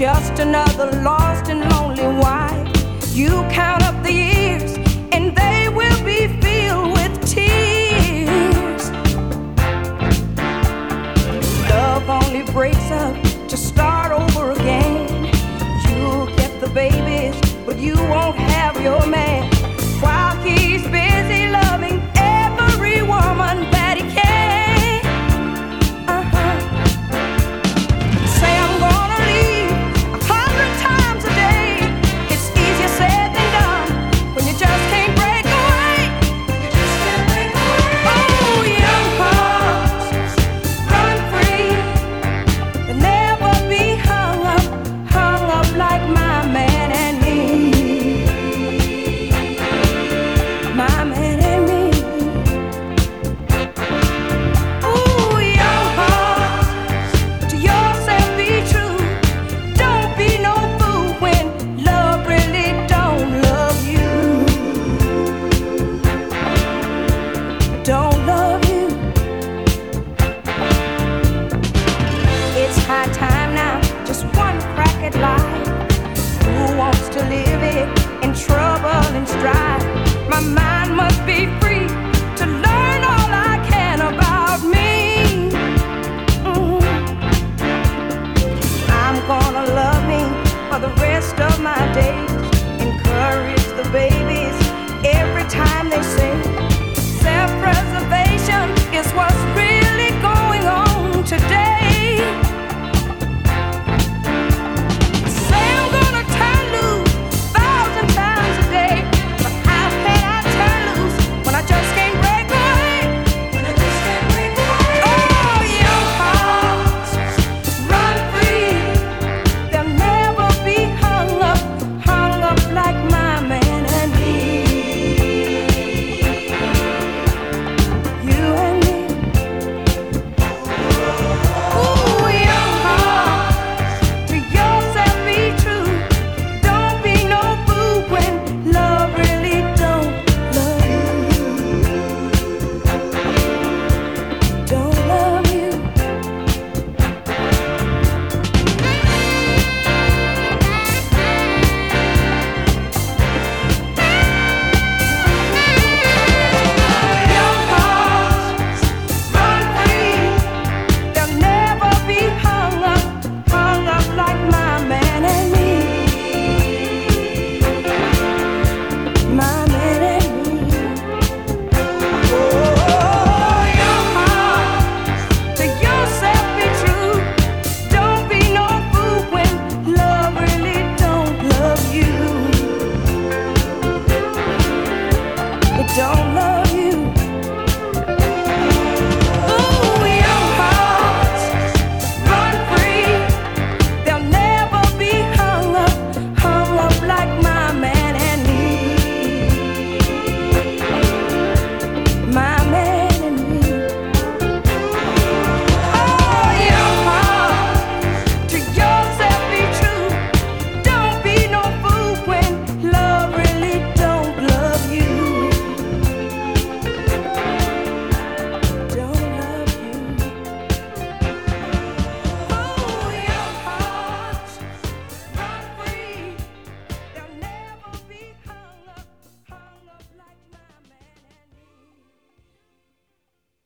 just another lost and lonely wife. You count up the years and they will be filled with tears. Love only breaks up to start over again. You'll get the babies, but you won't have your man, while he's busy loving every woman that he can. Say I'm gonna leave 100 times a day. It's easier said than done when you just can't break away. Oh, young hearts, run free and never be hung up like my man and me. My man and me. Ooh, young hearts, to yourself be true. Don't be no fool when love really don't love you. Don't love you. It's high time now, just one crack at life.